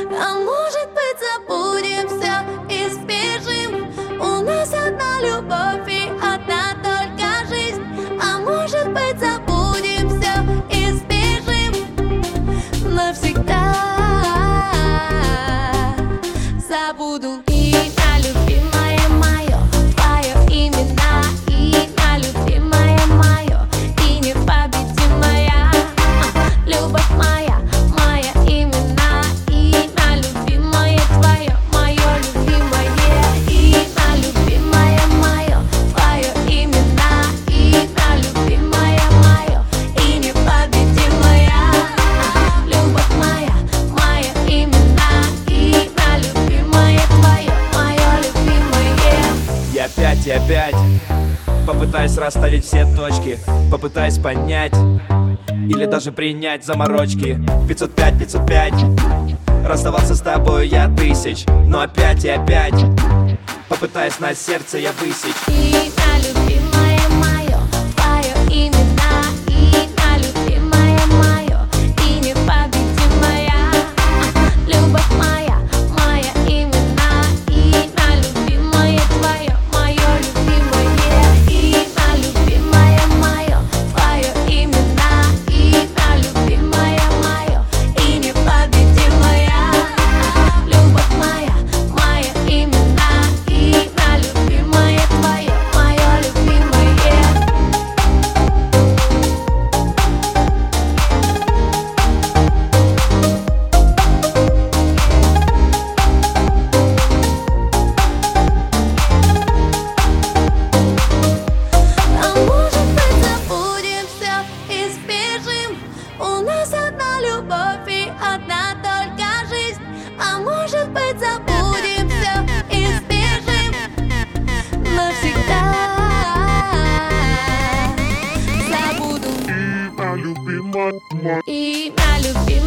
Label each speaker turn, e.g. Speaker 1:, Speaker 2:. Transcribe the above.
Speaker 1: А может быть, забудем все и сбежим. У нас одна любовь и одна только жизнь. А может быть, забудем все и сбежим навсегда. Забуду имя любимое мое, твое имя, имя любимое мое и непобедимая. Любовь моя, моя имя, имя любимое твое, мое любимое имя любимое мое, твое имя, имя любимое мое и непобедимая. Любовь моя, моя имя, имя любимое твое, мое любимое.
Speaker 2: Я опять и опять попытаюсь расставить все точки, попытаюсь понять или даже принять заморочки. 505, 505, расставаться с тобой я тысяч, но опять и опять попытаюсь на сердце я высечь.
Speaker 1: Имя любимое мое, твое имя, имя любимое мое и непобедимая. Любовь моя, моя имя, имя любимое твое, мое любимое имя любимое мое, твое имя, имя любимое мое и непобедимая. Любовь моя, моя имя, имя любимое твое, мое любимое. А может быть, забудем все и сбежим. У нас одна любовь и одна только жизнь. А может быть, забудем все и сбежим навсегда. Забуду
Speaker 3: Имя любимое.
Speaker 1: имя любимое.